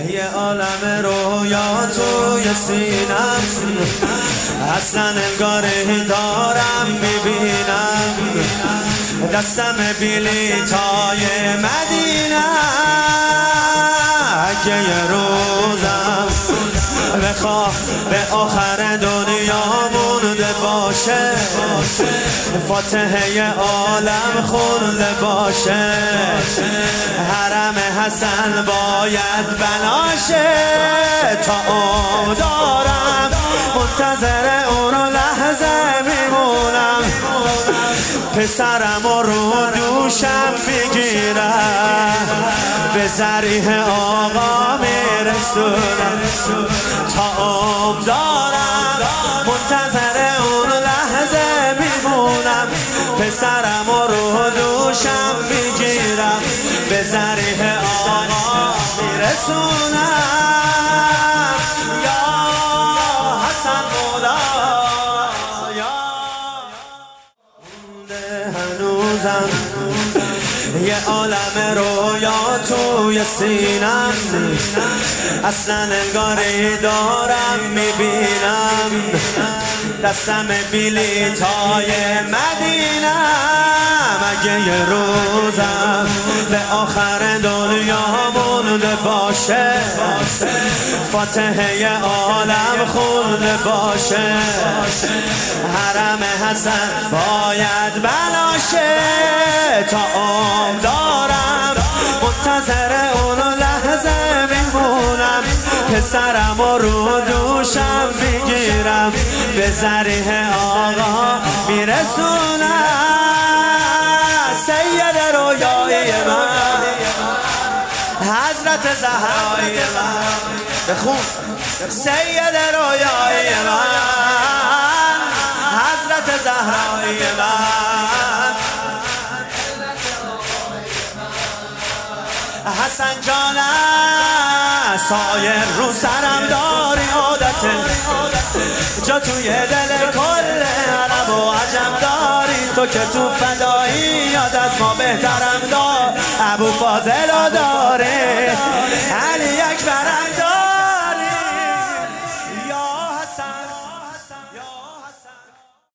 یه عالم رویا توی سینم، اصلا انگاری دارم میبینم، دستم بلیطای مدینه. اگه یه روزم بخواه به آخر دنیا مونده باشه، فاتحه عالم خونده باشه، حرم حسن باید بناشه. تا عمر دارم منتظر اونو لحظه میمونم، پسرم رو دوشم میگیرم، به ذریح آقا میرسونم. تا عمر دارم منتظر اون لحظه میمونم، پسرم رو دوشم میگیرم، به ذریح آقا میرسونم. یا حسن مولا هنوزم یه عالم رویا توی سینم، اصلا انگاری دارم میبینم، دستم بلیطای مدینم. اگه یه روزم به آخر دنیا مونده باشه، فاتحه عالم خونده باشه، حرم حسن باید بناشه. تا عمر دارم منتظر اونو لحظه میمونم، پسرم رو دوشم میگیرم، به ذریح آقا میرسونم. سید رویای من، حضرت زهرای من، بخون. سید رویای من، حضرت زهرای من، حسن جانم سایر رو سرم داری عادته، جا توی دل کل عرب و عجم داری، تو که تو فدایی یاد از ما بهترم دار، ابو فاضل داره، علی اکبرم داره.